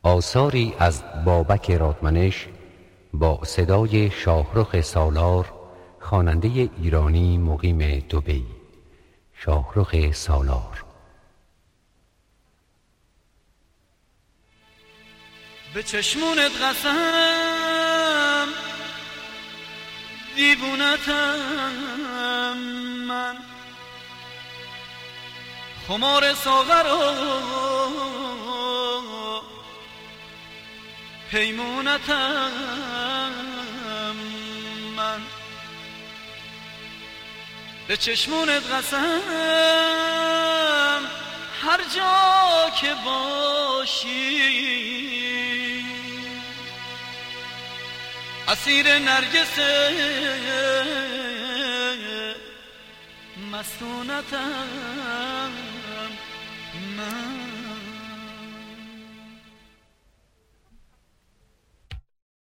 آثاری از بابک رادمنش با صدای شاهرخ سالار، خواننده ایرانی مقیم دبی. شاهرخ سالار. به چشمونت قسم دیوونتم من، خمار ساغر و پیمونتم من. به چشمونت قسم هر جا که باشی اسیر نرگس مستونتم